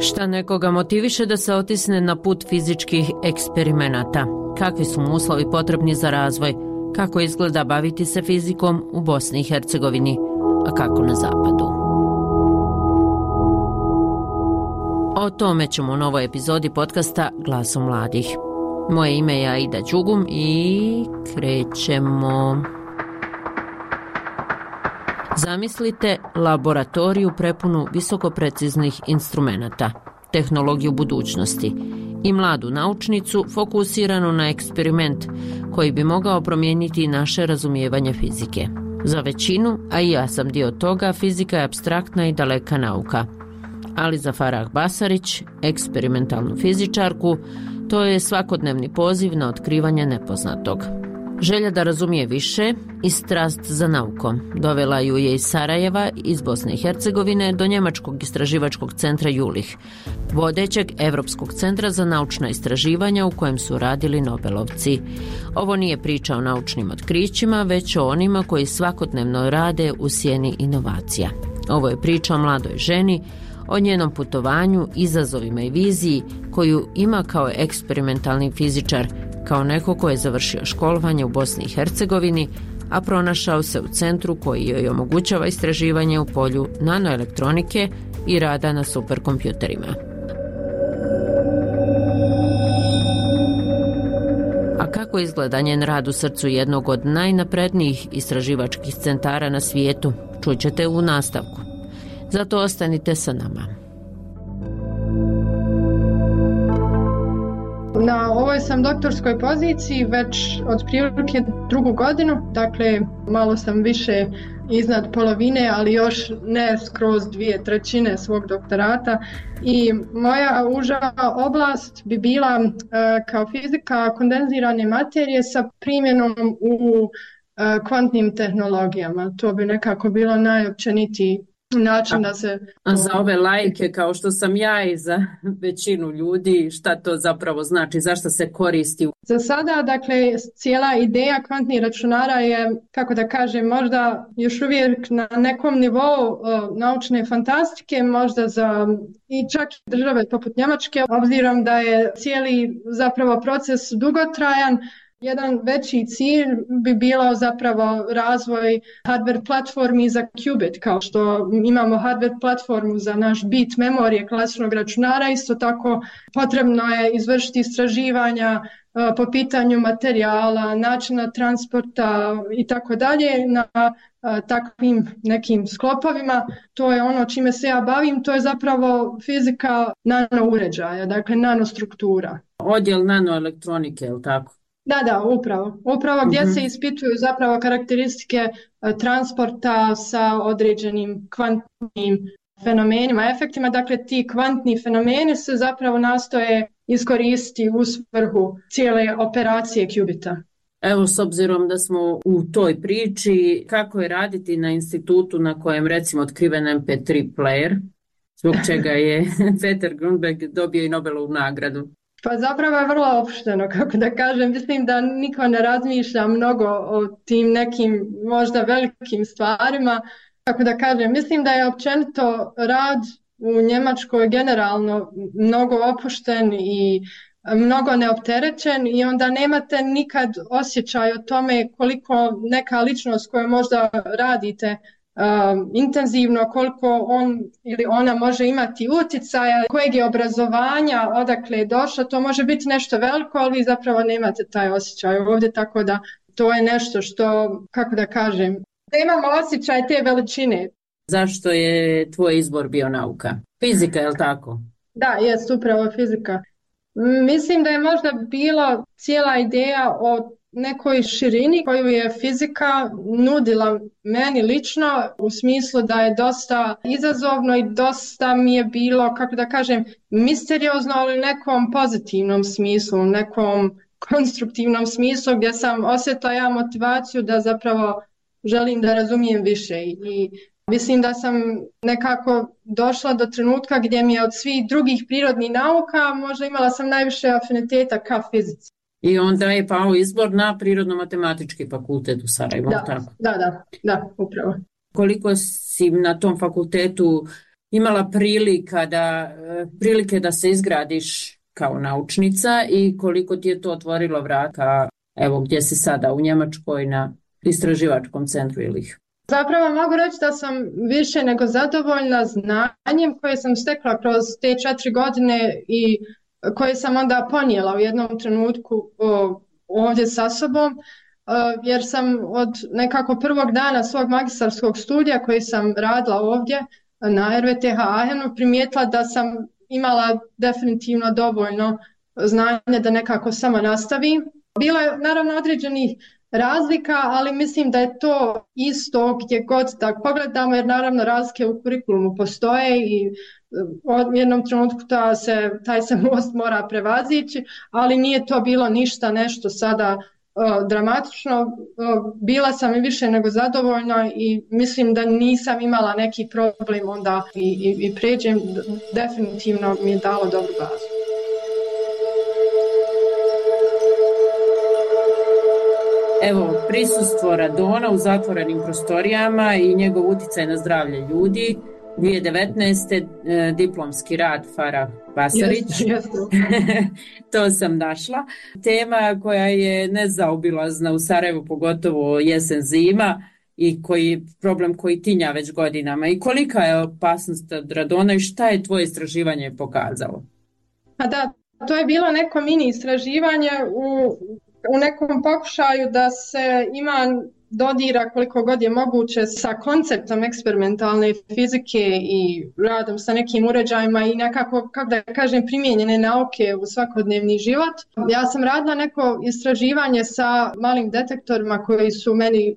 Šta nekoga motiviše da se otisne na put fizičkih eksperimenata? Kakvi su mu uslovi potrebni za razvoj? Kako izgleda baviti se fizikom u Bosni i Hercegovini, a kako na zapadu? O tome ćemo u novoj epizodi podcasta Glasom mladih. Moje ime je Aida Đugum i krećemo. Zamislite laboratoriju prepunu visokopreciznih instrumenata, tehnologiju budućnosti i mladu naučnicu fokusiranu na eksperiment koji bi mogao promijeniti naše razumijevanje fizike. Za većinu, a i ja sam dio toga, fizika je apstraktna i daleka nauka. Ali za Farah Basarić, eksperimentalnu fizičarku, to je svakodnevni poziv na otkrivanje nepoznatog. Želja da razumije više i strast za naukom dovela ju je iz Sarajeva, iz Bosne i Hercegovine, do njemačkog istraživačkog centra Jülich, vodećeg Europskog centra za naučna istraživanja u kojem su radili Nobelovci. Ovo nije priča o naučnim otkrićima, već o onima koji svakodnevno rade u sjeni inovacija. Ovo je priča o mladoj ženi, o njenom putovanju, izazovima i viziji koju ima kao eksperimentalni fizičar, kao neko ko je završio školovanje u Bosni i Hercegovini, a pronašao se u centru koji joj omogućava istraživanje u polju nanoelektronike i rada na superkompjuterima. A kako izgleda njen rad u srcu jednog od najnaprednijih istraživačkih centara na svijetu, čućete u nastavku. Zato ostanite sa nama. Na ovoj sam doktorskoj poziciji već otprilike 2. godinu, dakle malo sam više iznad polovine, ali još ne skroz 2/3 svog doktorata. I moja uža oblast bi bila kao fizika kondenzirane materije sa primjenom u kvantnim tehnologijama. To bi nekako bilo najopćenitiji način da se... A za ove laike kao što sam ja i za većinu ljudi, šta to zapravo znači, zašto se koristi? Za sada, dakle, cijela ideja kvantnih računara je, kako da kažem, možda još uvijek na nekom nivou naučne fantastike, možda za i čak i države poput Njemačke, obzirom da je cijeli zapravo proces dugotrajan. Jedan veći cilj bi bilo zapravo razvoj hardware platformi za qubit, kao što imamo hardware platformu za naš bit memorije klasičnog računara, isto tako potrebno je izvršiti istraživanja po pitanju materijala, načina transporta i tako dalje na takvim nekim sklopovima. To je ono čime se ja bavim, to je zapravo fizika nanouređaja, dakle nanostruktura. Odjel nanoelektronike, je li tako? Da, upravo gdje se ispituju zapravo karakteristike transporta sa određenim kvantnim fenomenima, efektima. Dakle, ti kvantni fenomeni se zapravo nastoje iskoristiti u svrhu cijele operacije qubita. Evo, s obzirom da smo u toj priči, kako je raditi na institutu na kojem recimo otkriven MP3 player, zbog čega je Peter Grunberg dobio i Nobelovu nagradu? Pa zapravo je vrlo opušteno, kako da kažem. Mislim da niko ne razmišlja mnogo o tim nekim možda velikim stvarima. Kako da kažem, mislim da je općenito rad u Njemačkoj generalno mnogo opušten i mnogo neopterećen i onda nemate nikad osjećaj o tome koliko neka ličnost koju možda radite intenzivno, koliko on ili ona može imati utjecaja, kojeg je obrazovanja, odakle je došlo, to može biti nešto veliko, ali vi zapravo nemate taj osjećaj ovdje, tako da to je nešto što, kako da kažem, da imamo osjećaj te veličine. Zašto je tvoj izbor bio nauka? Fizika, je li tako? Da, jest upravo fizika. Mislim da je možda bila cijela ideja o nekoj širini koju je fizika nudila meni lično, u smislu da je dosta izazovno i dosta mi je bilo, kako da kažem, misteriozno, ali u nekom pozitivnom smislu, nekom konstruktivnom smislu gdje sam osjetila ja motivaciju da zapravo želim da razumijem više i mislim da sam nekako došla do trenutka gdje mi je od svih drugih prirodnih nauka možda imala sam najviše afiniteta ka fizici. I onda je pao izbor na Prirodno-matematički fakultet u Sarajevu. Da, upravo. Koliko si na tom fakultetu imala prilike da se izgradiš kao naučnica i koliko ti je to otvorilo vrata, evo gdje si sada u Njemačkoj na istraživačkom centru ili ih? Zapravo mogu reći da sam više nego zadovoljna znanjem koje sam stekla kroz te 4 godine i koje sam onda ponijela u jednom trenutku ovdje sa sobom, jer sam od nekako prvog dana svog magistarskog studija koji sam radila ovdje na RWTH Aachenu primijetila da sam imala definitivno dovoljno znanja da nekako samo nastavim. Bilo je naravno određenih razlika, ali mislim da je to isto gdje god da pogledamo, jer naravno razlike u kurikulumu postoje i u jednom trenutku taj se most mora prevazići, ali nije to bilo nešto sada dramatično. Bila sam i više nego zadovoljna i mislim da nisam imala neki problem onda i pređem, definitivno mi je dalo dobru bazu. Evo, prisustvo radona u zatvorenim prostorijama i njegov utjecaj na zdravlje ljudi. 2019. Diplomski rad Farah Basarić. To sam našla. Tema koja je nezaobilazna u Sarajevu, pogotovo jesen zima i problem koji tinja već godinama. I kolika je opasnost od radona i šta je tvoje istraživanje pokazalo? A da, to je bilo neko mini istraživanje u nekom pokušaju da se ima dodira koliko god je moguće sa konceptom eksperimentalne fizike i radom sa nekim uređajima i nekako, kako da kažem, primijenjene nauke u svakodnevni život. Ja sam radila neko istraživanje sa malim detektorima koji su meni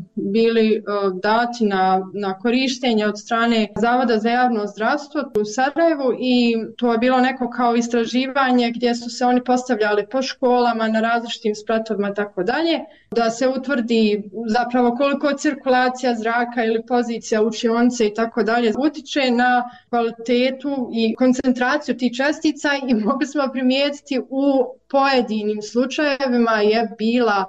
bili dati na korištenje od strane Zavoda za javno zdravstvo u Sarajevu i to je bilo neko kao istraživanje gdje su se oni postavljali po školama na različitim spratovima tako dalje, da se utvrdi zapravo koliko cirkulacija zraka ili pozicija učionice i tako dalje utječe na kvalitetu i koncentraciju tih čestica i mogli smo primijetiti u pojedinim slučajevima je bila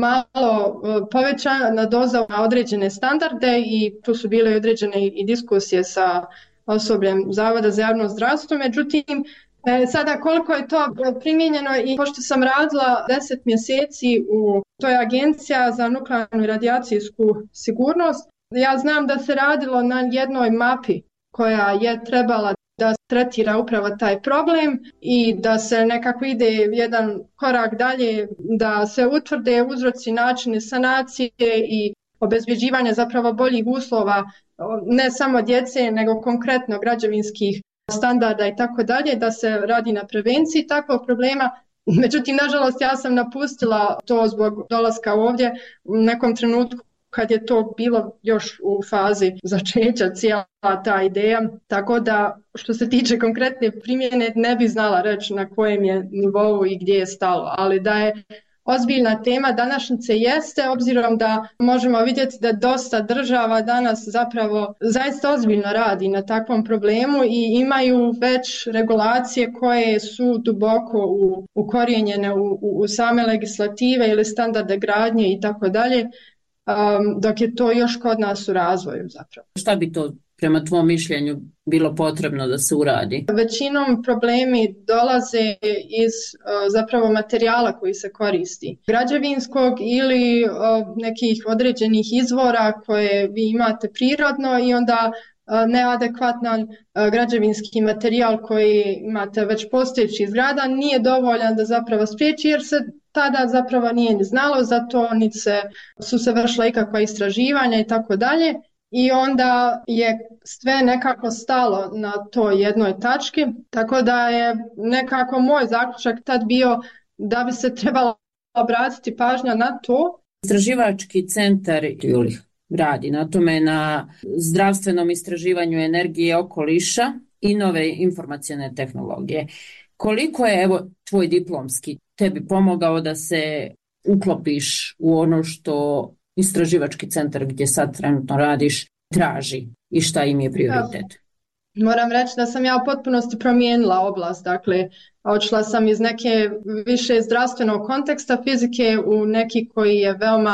malo povećana doza na određene standarde i tu su bile određene i diskusije sa osobljem Zavoda za javno zdravstvo, međutim sada koliko je to primijenjeno i pošto sam radila 10 mjeseci to je Agencija za nuklearnu i radijacijsku sigurnost, ja znam da se radilo na jednoj mapi koja je trebala da tretira upravo taj problem i da se nekako ide jedan korak dalje, da se utvrde uzroci, načini sanacije i obezbjeđivanja zapravo boljih uslova ne samo djece nego konkretno građevinskih standarda i tako dalje, da se radi na prevenciji takvog problema. Međutim, nažalost, ja sam napustila to zbog dolaska ovdje u nekom trenutku kad je to bilo još u fazi začeća cijela ta ideja, tako da što se tiče konkretne primjene ne bi znala reći na kojem je nivou i gdje je stalo, ali da je ozbiljna tema današnjice jeste, obzirom da možemo vidjeti da dosta država danas zapravo zaista ozbiljno radi na takvom problemu i imaju već regulacije koje su duboko ukorijenjene u same legislative ili standarde gradnje i tako dalje, dok je to još kod nas u razvoju zapravo. Šta bi to prema tvom mišljenju bilo potrebno da se uradi? Većinom problemi dolaze iz zapravo materijala koji se koristi. Građevinskog ili nekih određenih izvora koje vi imate prirodno i onda neadekvatan građevinski materijal koji imate već postojeći zgrada nije dovoljan da zapravo spriječi jer se tada zapravo nije ni znalo za to, niti su se vršila ikakva istraživanja i tako dalje. I onda je sve nekako stalo na toj jednoj tački, tako da je nekako moj zaključak tad bio da bi se trebalo obratiti pažnja na to. Istraživački centar radi na tome, na zdravstvenom istraživanju energije okoliša i nove informacione tehnologije. Koliko je tvoj diplomski tebi pomogao da se uklopiš u ono što istraživački centar gdje sad trenutno radiš traži i šta im je prioritet? Moram reći da sam ja u potpunosti promijenila oblast, dakle odšla sam iz neke više zdravstvenog konteksta fizike u neki koji je veoma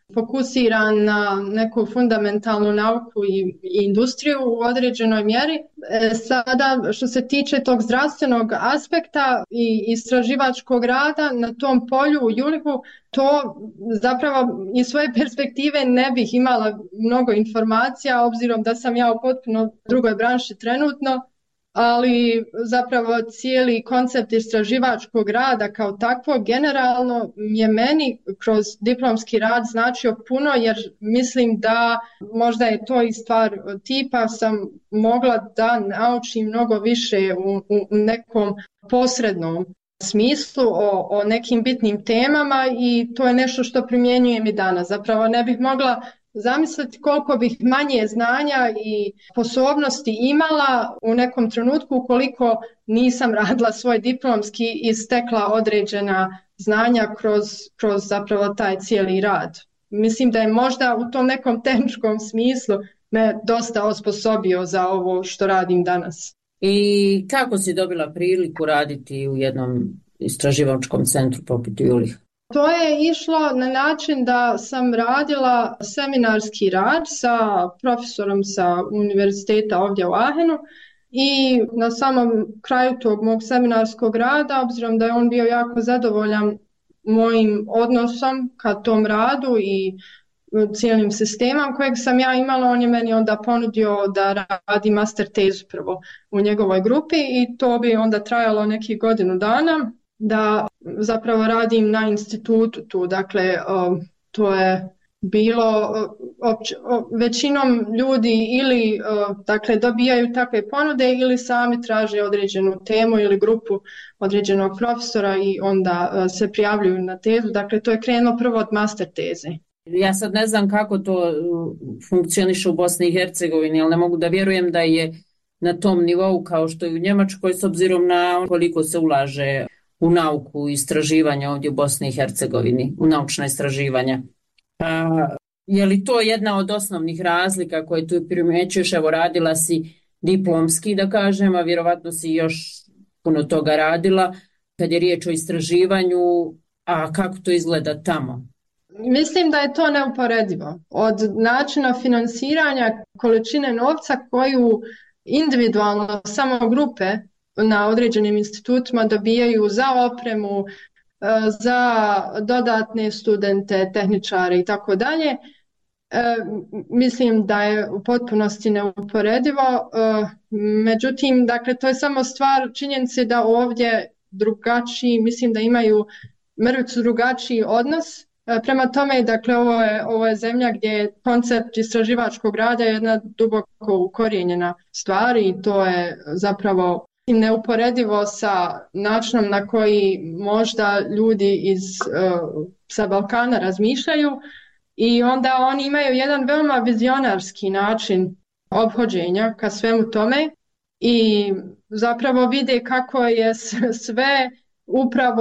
fokusiran na neku fundamentalnu nauku i industriju u određenoj mjeri. Sada što se tiče tog zdravstvenog aspekta i istraživačkog rada na tom polju u ULIH-u, to zapravo iz svoje perspektive ne bih imala mnogo informacija obzirom da sam ja u potpuno drugoj branši trenutno, ali zapravo cijeli koncept istraživačkog rada kao takvog generalno je meni kroz diplomski rad značio puno, jer mislim da možda je to i stvar tipa sam mogla da naučim mnogo više u nekom posrednom smislu o nekim bitnim temama i to je nešto što primjenjujem i danas. Zapravo ne bih mogla zamisliti koliko bih manje znanja i sposobnosti imala u nekom trenutku ukoliko nisam radila svoj diplomski i stekla određena znanja kroz zapravo taj cijeli rad. Mislim da je možda u tom nekom tehničkom smislu me dosta osposobio za ovo što radim danas. I kako si dobila priliku raditi u jednom istraživačkom centru poput ULIH? To je išlo na način da sam radila seminarski rad sa profesorom sa univerziteta ovdje u Aachenu i na samom kraju tog mog seminarskog rada, obzirom da je on bio jako zadovoljan mojim odnosom ka tom radu i cijelim sistemom kojeg sam ja imala, on je meni onda ponudio da radi master tezu prvo u njegovoj grupi i to bi onda trajalo nekih godinu dana. Da zapravo radim na institutu tu, dakle to je bilo većinom ljudi ili dakle dobijaju takve ponude ili sami traže određenu temu ili grupu određenog profesora i onda se prijavljuju na tezu, dakle to je krenulo prvo od master teze. Ja sad ne znam kako to funkcioniše u Bosni i Hercegovini, ali ne mogu da vjerujem da je na tom nivou kao što je u Njemačkoj s obzirom na koliko se ulaže u nauku i istraživanja ovdje u Bosni i Hercegovini, u naučna istraživanja. Je li to jedna od osnovnih razlika koje tu primjećuješ? Evo, radila si diplomski, da kažem, a vjerovatno si još puno toga radila kad je riječ o istraživanju, a kako to izgleda tamo? Mislim da je to neuporedivo. Od načina financiranja, količine novca koju individualno samo grupe na određenim institutima dobijaju za opremu, za dodatne studente, tehničare i tako dalje. Mislim da je u potpunosti neuporedivo. Međutim, dakle, to je samo stvar činjenice da ovdje drugačiji, mislim da imaju mrvicu drugačiji odnos. Prema tome, dakle, ovo je zemlja gdje je koncept istraživačkog rada jedna duboko ukorijenjena stvar i to je zapravo neuporedivo sa načinom na koji možda ljudi sa Balkana razmišljaju i onda oni imaju jedan veoma vizionarski način ophođenja ka svemu tome i zapravo vide kako je sve upravo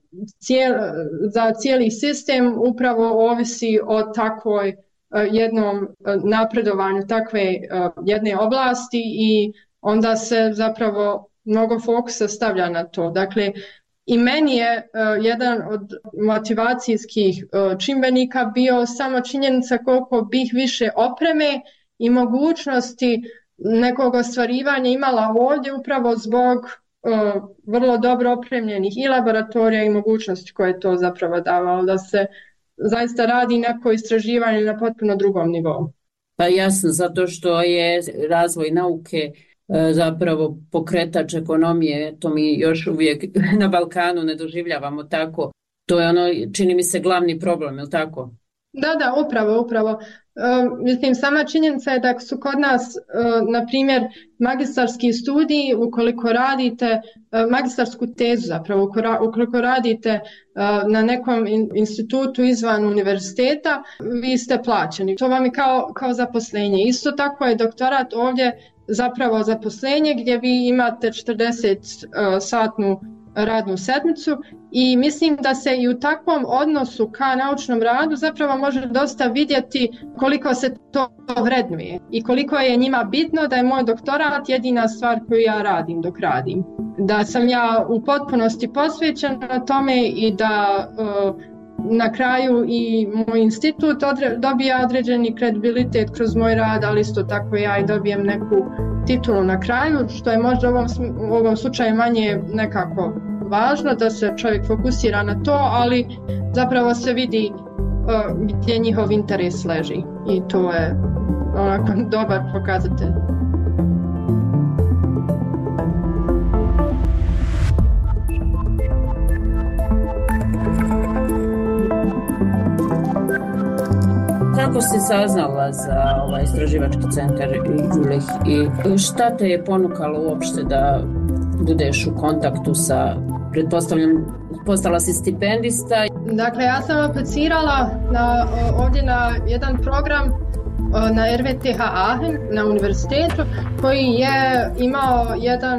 za cijeli sistem upravo ovisi o takvoj jednom napredovanju takve jedne oblasti i onda se zapravo mnogo fokusa stavlja na to. Dakle, i meni je jedan od motivacijskih čimbenika bio samo činjenica koliko bih više opreme i mogućnosti nekog ostvarivanja imala ovdje upravo zbog vrlo dobro opremljenih i laboratorija i mogućnosti koje je to zapravo davalo, da se zaista radi neko istraživanje na potpuno drugom nivou. Pa jasno, zato što je razvoj nauke zapravo pokretač ekonomije, to mi još uvijek na Balkanu ne doživljavamo tako. To je ono, čini mi se, glavni problem, je li tako? Da, upravo. Mislim, sama činjenica je da su kod nas, na primjer, magistarski studiji, ukoliko radite magistarsku tezu, zapravo ukoliko radite na nekom institutu izvan univerziteta, vi ste plaćeni. To vam je kao zaposlenje. Isto tako je doktorat ovdje zapravo zaposlenje gdje vi imate 40-satnu radnu sedmicu i mislim da se i u takvom odnosu ka naučnom radu zapravo može dosta vidjeti koliko se to vrednuje i koliko je njima bitno da je moj doktorat jedina stvar koju ja radim dok radim. Da sam ja u potpunosti posvećena tome i da na kraju i moj institut dobija određeni kredibilitet kroz moj rad, ali isto tako ja i dobijem neku titulu na kraju, što je možda u ovom slučaju manje nekako važno, da se čovjek fokusira na to, ali zapravo se vidi gdje njihov interes leži i to je onako dobar pokazatelj. Kako si saznala za ovaj istraživački centar Jülich i šta te je ponukalo uopšte da budeš u kontaktu sa, pretpostavljam, postala si stipendista? Dakle, ja sam aplicirala ovdje na jedan program na RWTH Aachen na univerzitetu koji je imao jedan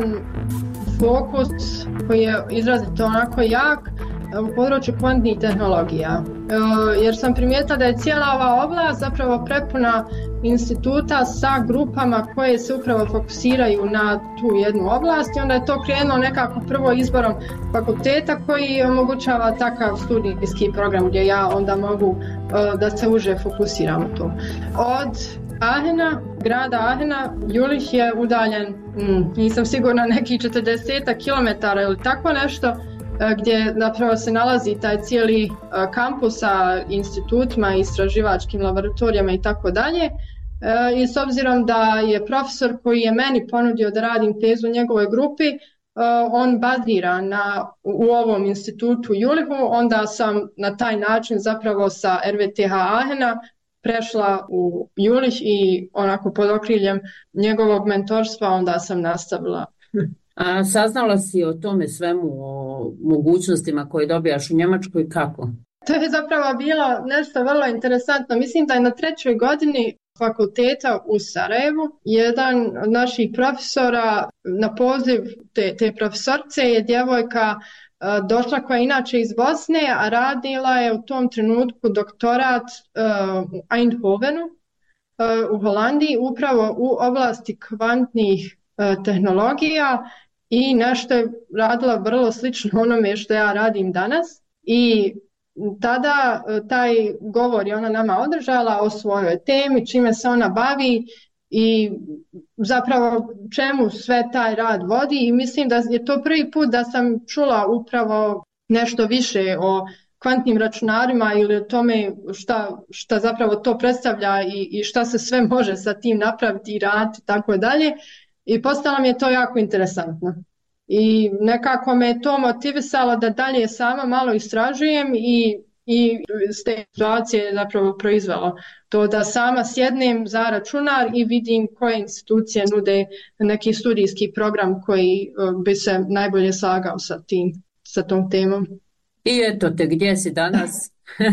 fokus koji je izrazito onako jak u području kvantnih tehnologija. Jer sam primijetila da je cijela ova oblast zapravo prepuna instituta sa grupama koje se upravo fokusiraju na tu jednu oblast i onda je to krenulo nekako prvo izborom fakulteta koji omogućava takav studijski program gdje ja onda mogu da se uže fokusiram u to. Od Aachena, grada Aachena, Jülich je udaljen, nisam sigurna, nekih 40 km ili tako nešto, gdje zapravo se nalazi taj cijeli kampus sa institutima, istraživačkim laboratorijama i tako dalje. I s obzirom da je profesor koji je meni ponudio da radim tezu u njegovoj grupi, on bazira u ovom institutu Jülichu, onda sam na taj način zapravo sa RWTH Aachena prešla u Jülich i onako pod okriljem njegovog mentorstva onda sam nastavila. A saznala si o tome svemu, o mogućnostima koje dobijaš u Njemačkoj, kako? To je zapravo bilo nešto vrlo interesantno. Mislim da je na 3. godini fakulteta u Sarajevu jedan od naših profesora na poziv te profesorce je djevojka došla koja je inače iz Bosne, a radila je u tom trenutku doktorat u Eindhovenu u Holandiji upravo u oblasti kvantnih tehnologija i nešto je radila vrlo slično onome što ja radim danas i tada taj govor je ona nama održala o svojoj temi, čime se ona bavi i zapravo čemu sve taj rad vodi i mislim da je to prvi put da sam čula upravo nešto više o kvantnim računarima ili o tome šta zapravo to predstavlja i šta se sve može sa tim napraviti i raditi i tako dalje. I postalo mi je to jako interesantno. I nekako me to motivisalo da dalje sama malo istražujem i s te situacije je zapravo proizvelo to da sama sjednem za računar i vidim koje institucije nude neki studijski program koji bi se najbolje slagao sa tom temom. I eto te, gdje si danas?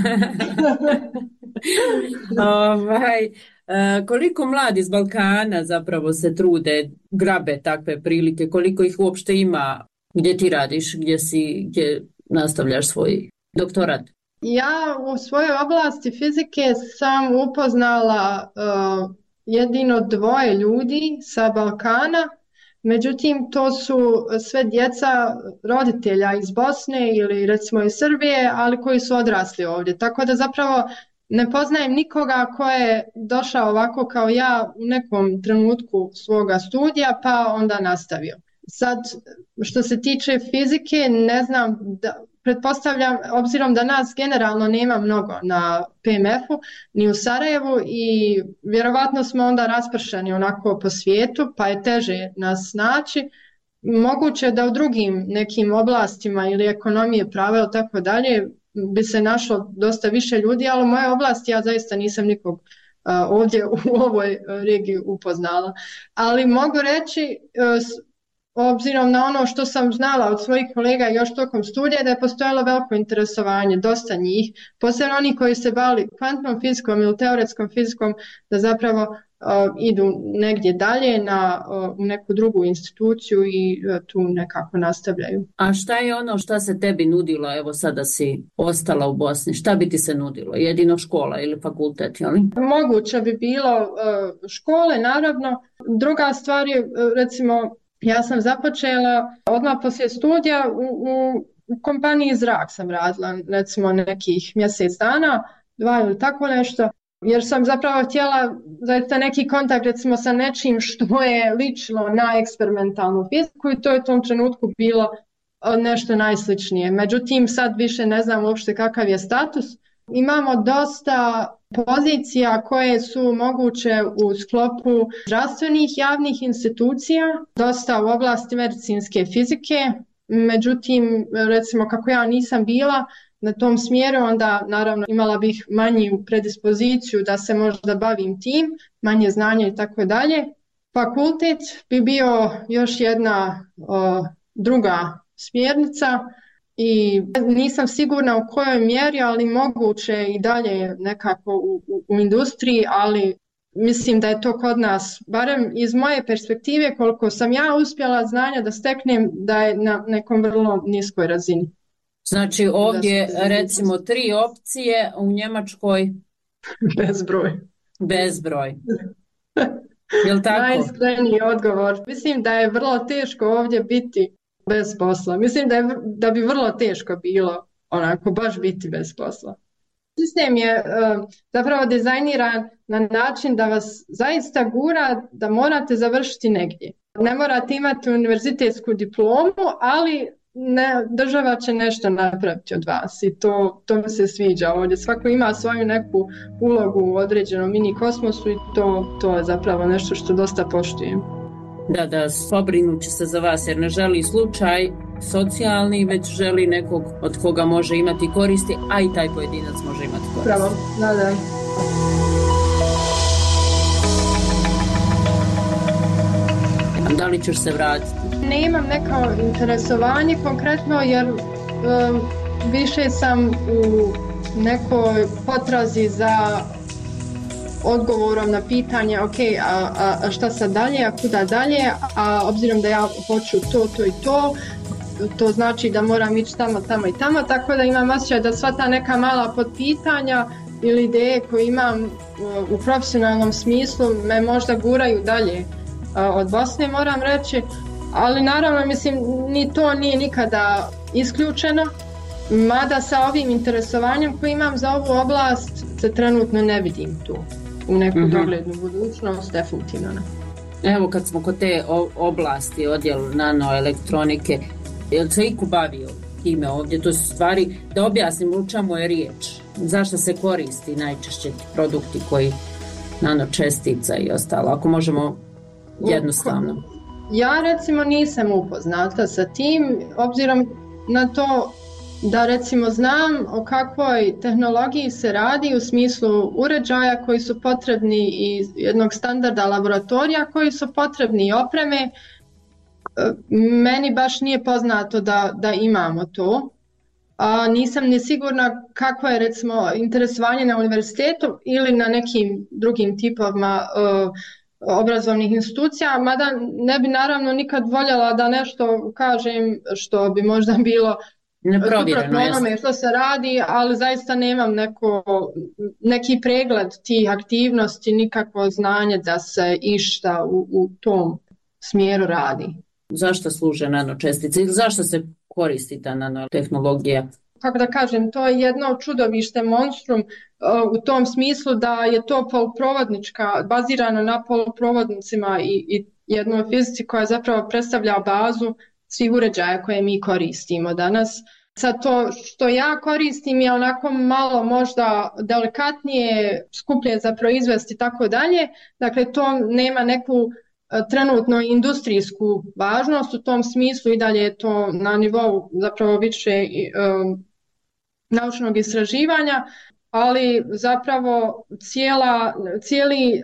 Koliko mladi iz Balkana zapravo se trude, grabe takve prilike, koliko ih uopšte ima, gdje ti radiš, gdje nastavljaš svoj doktorat? Ja u svojoj oblasti fizike sam upoznala jedino 2 ljudi sa Balkana, međutim to su sve djeca roditelja iz Bosne ili recimo iz Srbije, ali koji su odrasli ovdje, tako da zapravo ne poznajem nikoga ko je došao ovako kao ja u nekom trenutku svoga studija pa onda nastavio. Sad, što se tiče fizike, ne znam, pretpostavljam, obzirom da nas generalno nema mnogo na PMF-u, ni u Sarajevu i vjerovatno smo onda raspršeni onako po svijetu, pa je teže nas naći. Moguće da u drugim nekim oblastima ili ekonomije, prava ili tako dalje, bi se našlo dosta više ljudi, ali u mojoj oblasti ja zaista nisam nikog ovdje u ovoj regiji upoznala. Ali mogu reći, obzirom na ono što sam znala od svojih kolega još tokom studija, da je postojalo veliko interesovanje, dosta njih, posebno oni koji se bavili kvantnom fizikom ili teoretskom fizikom, da zapravo idu negdje dalje u neku drugu instituciju i tu nekako nastavljaju. A šta je ono šta se tebi nudilo, evo sada si ostala u Bosni, šta bi ti se nudilo? Jedino škola ili fakultet, jel? Moguće bi bilo škole, naravno. Druga stvar je, recimo, ja sam započela odmah poslije studija u u kompaniji Zrak sam radila recimo nekih mjesec dana, 2 ili tako nešto, jer sam zapravo htjela zaista neki kontakt recimo sa nečim što je ličilo na eksperimentalnu fiziku i to je u tom trenutku bilo nešto najsličnije. Međutim, sad više ne znam uopšte kakav je status. Imamo dosta pozicija koje su moguće u sklopu zdravstvenih javnih institucija, dosta u oblasti medicinske fizike. Međutim, recimo kako ja nisam bila na tom smjeru, onda naravno imala bih manju predispoziciju da se možda bavim tim, manje znanja i tako dalje. Fakultet bi bio još jedna druga smjernica i nisam sigurna u kojoj mjeri, ali moguće i dalje nekako u industriji, ali mislim da je to kod nas, barem iz moje perspektive, koliko sam ja uspjela znanja da steknem, da je na nekom vrlo niskoj razini. Znači ovdje recimo 3 opcije, u Njemačkoj bezbroj. Bezbroj. Jel tako? Najiskreniji odgovor. Mislim da je vrlo teško ovdje biti bez posla. Mislim da bi vrlo teško bilo onako baš biti bez posla. Sistem je zapravo dizajniran na način da vas zaista gura da morate završiti negdje. Ne morate imati univerzitetsku diplomu, ali država će nešto napraviti od vas i to mi se sviđa ovdje. Svako ima svoju neku ulogu u određenom mini kosmosu i to je zapravo nešto što dosta poštujem. Da, pobrinut će se za vas jer ne želi slučaj socijalni, već želi nekog od koga može imati koristi, a i taj pojedinac može imati koristi. Pravo, da. Da li ćeš se vratiti? Nemam neko interesovanje konkretno jer više sam u nekoj potrazi za odgovorom na pitanje a šta sad dalje, a kuda dalje, a obzirom da ja hoću to i to znači da moram ići tamo i tamo, tako da imam osjećaj da sva ta neka mala potpitanja ili ideje koje imam u profesionalnom smislu me možda guraju dalje od Bosne, moram reći, ali naravno mislim ni to nije nikada isključeno, mada sa ovim interesovanjem koje imam za ovu oblast se trenutno ne vidim tu u neku doglednu budućnost, definitivno ne. Evo kad smo kod te oblasti, odjel nanoelektronike, jel se iko bavio time ovdje? To su stvari, da objasnim o čemu je riječ, zašto se koristi najčešće produkti koji nanočestica i ostalo, ako možemo jednostavno. Ja recimo nisam upoznata sa tim, obzirom na to da recimo znam o kakvoj tehnologiji se radi u smislu uređaja koji su potrebni i jednog standarda laboratorija koji su potrebni i opreme. Meni baš nije poznato da imamo to. A nisam ni sigurna kako je recimo interesovanje na univerzitetu ili na nekim drugim tipovima obrazovnih institucija, mada ne bi naravno nikad voljela da nešto kažem što bi možda bilo suprotno onome što se radi, ali zaista nemam neki pregled tih aktivnosti, nikakvo znanje da se išta u tom smjeru radi. Zašto služe nanočestice ili zašto se koristi ta nanotehnologija? Kako da kažem, to je jedno čudovište, monstrum u tom smislu da je to poluprovodnička, bazirano na poluprovodnicima i jednoj fizici koja zapravo predstavlja bazu svih uređaja koje mi koristimo danas. Sad to što ja koristim je onako malo možda delikatnije, skuplje za proizvesti i tako dalje. Dakle, to nema neku trenutno industrijsku važnost, u tom smislu i dalje je to na nivou zapravo više naučnog istraživanja, ali zapravo cijeli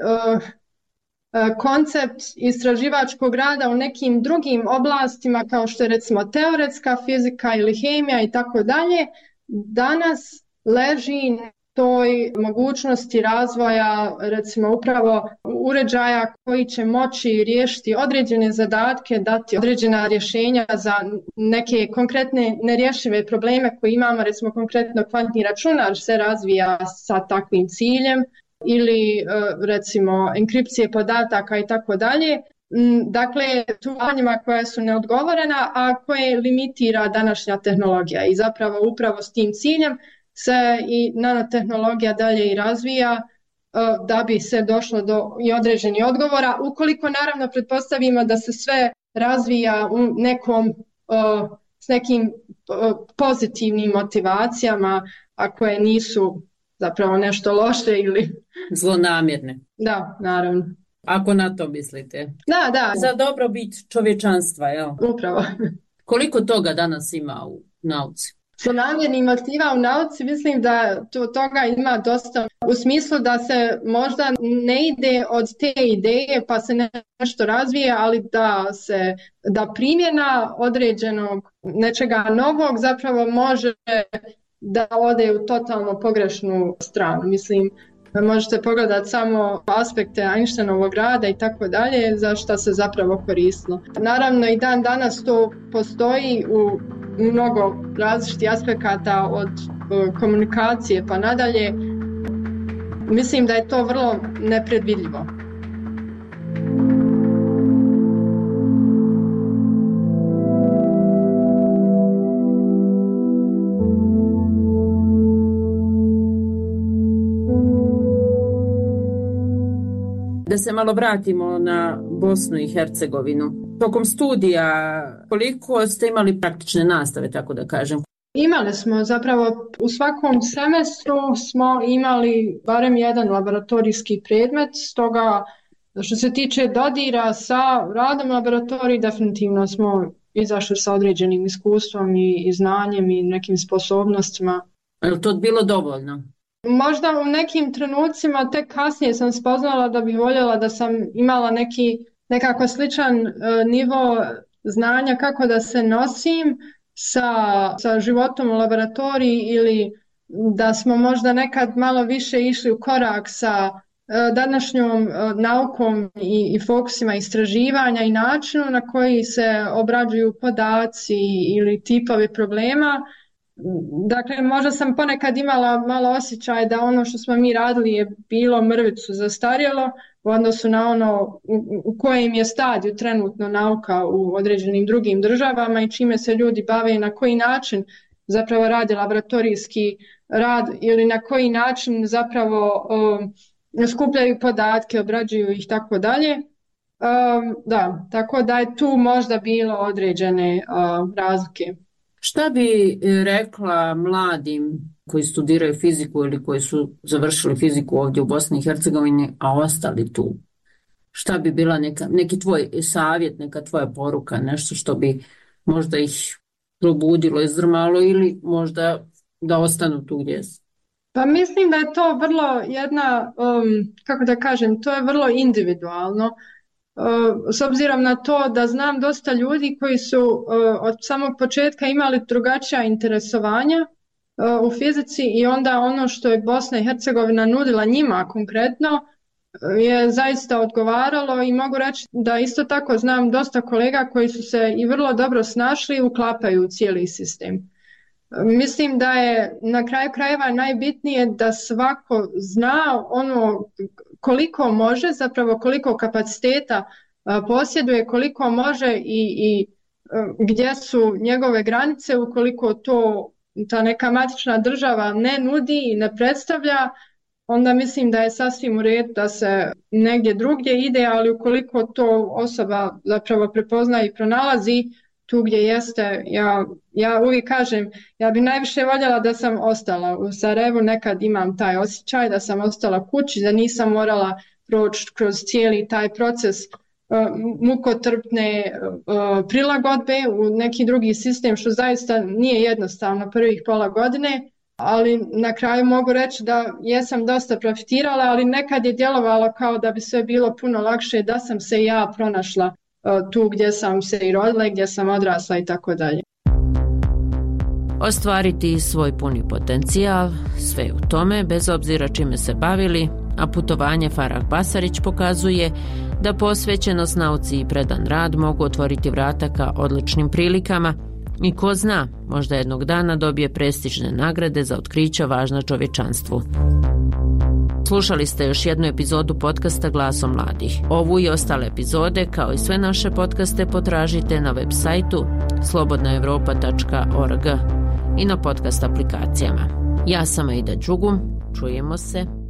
koncept istraživačkog rada u nekim drugim oblastima kao što je recimo teoretska fizika ili hemija i tako dalje, danas leži na toj mogućnosti razvoja recimo upravo uređaja koji će moći riješiti određene zadatke, dati određena rješenja za neke konkretne nerješive probleme koje imamo, recimo konkretno kvantni računar se razvija sa takvim ciljem ili recimo enkripcije podataka i tako dalje. dakle tumanjima koja su neodgovorena, a koje limitira današnja tehnologija i zapravo upravo s tim ciljem se i nanotehnologija dalje i razvija da bi se došlo do i određenih odgovora, ukoliko naravno pretpostavimo da se sve razvija u s nekim pozitivnim motivacijama, a koje nisu zapravo nešto loše ili zlonamjerne. Da, naravno. Ako na to mislite. Da. Za dobrobit čovječanstva, jel? Upravo. Koliko toga danas ima u nauci? Zlonamjernih motiva u nauci, mislim da toga ima dosta, u smislu da se možda ne ide od te ideje pa se nešto razvije, ali da primjena određenog nečega novog zapravo može da ode u totalno pogrešnu stranu. Mislim, možete pogledati samo aspekte Einsteinovog rada i tako dalje, za što se zapravo koristilo. Naravno i dan danas to postoji u mnogo različitih aspekata od komunikacije pa nadalje. Mislim da je to vrlo nepredvidljivo. Da se malo vratimo na Bosnu i Hercegovinu. Tokom studija koliko ste imali praktične nastave, tako da kažem? Imali smo zapravo u svakom semestru smo imali barem jedan laboratorijski predmet, stoga što se tiče dodira sa radom laboratorija definitivno smo izašli sa određenim iskustvom i znanjem i nekim sposobnostima. Je li to bilo dovoljno? Možda u nekim trenucima tek kasnije sam spoznala da bih voljela da sam imala nekako sličan nivo znanja kako da se nosim sa životom u laboratoriji ili da smo možda nekad malo više išli u korak sa današnjom naukom i fokusima istraživanja i načinu na koji se obrađuju podaci ili tipovi problema. Dakle, možda sam ponekad imala malo osjećaj da ono što smo mi radili je bilo mrvicu zastarjelo u odnosu na ono u kojem je stadiju trenutno nauka u određenim drugim državama i čime se ljudi bave i na koji način zapravo rade laboratorijski rad ili na koji način zapravo skupljaju podatke, obrađuju ih tako dalje. Da, tako da je tu možda bilo određene razlike. Šta bi rekla mladim koji studiraju fiziku ili koji su završili fiziku ovdje u Bosni i Hercegovini, a ostali tu? Šta bi bila neki tvoj savjet, neka tvoja poruka, nešto što bi možda ih probudilo, izdrmalo ili možda da ostanu tu gdje su? Pa mislim da je to vrlo kako da kažem, to je vrlo individualno. S obzirom na to da znam dosta ljudi koji su od samog početka imali drugačija interesovanja u fizici i onda ono što je Bosna i Hercegovina nudila njima konkretno je zaista odgovaralo i mogu reći da isto tako znam dosta kolega koji su se i vrlo dobro snašli i uklapaju u cijeli sistem. Mislim da je na kraju krajeva najbitnije da svako zna ono koliko može, zapravo koliko kapaciteta posjeduje, koliko može i gdje su njegove granice ukoliko to ta neka matična država ne nudi i ne predstavlja, onda mislim da je sasvim u redu da se negdje drugdje ide, ali ukoliko to osoba zapravo prepozna i pronalazi tu gdje jeste, ja uvijek kažem, ja bi najviše voljela da sam ostala u Sarajevu, nekad imam taj osjećaj da sam ostala kući, da nisam morala proći kroz cijeli taj proces mukotrpne prilagodbe u neki drugi sistem, što zaista nije jednostavno prvih pola godine, ali na kraju mogu reći da jesam dosta profitirala, ali nekad je djelovalo kao da bi sve bilo puno lakše da sam se ja pronašla tu gdje sam se i rodila i gdje sam odrasla i tako dalje. Ostvariti svoj puni potencijal, sve u tome, bez obzira čime se bavili, a putovanje Farah Basarić pokazuje da posvećenost nauci i predan rad mogu otvoriti vrata ka odličnim prilikama i ko zna, možda jednog dana dobije prestižne nagrade za otkrića važna čovječanstvu. Slušali ste još jednu epizodu podcasta Glasom mladih. Ovu i ostale epizode, kao i sve naše podcaste, potražite na web sajtu slobodnaevropa.org i na podcast aplikacijama. Ja sam Aida Đugum, čujemo se.